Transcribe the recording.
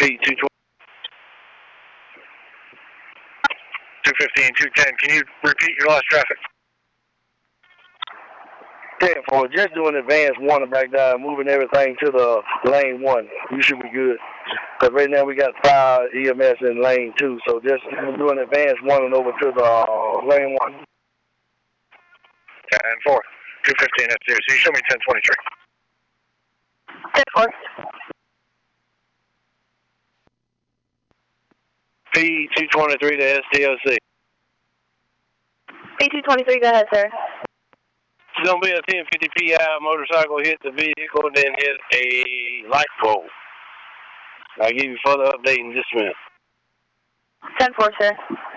P220. 215, 210. Can you repeat your last traffic? 10-4, just doing advance 1 back down, moving everything to the lane 1. You should be good. Because right now we got 5 EMS in lane 2, so just doing advance 1 and over to the lane 1. 10-4, 215 F0. So you show me 1023. 10-4. P223 to SDOC. P223, go ahead, sir. It's going to be a 1050 PI motorcycle hit the vehicle and then hit a light pole. I'll give you further update in just a minute. 10-4, sir.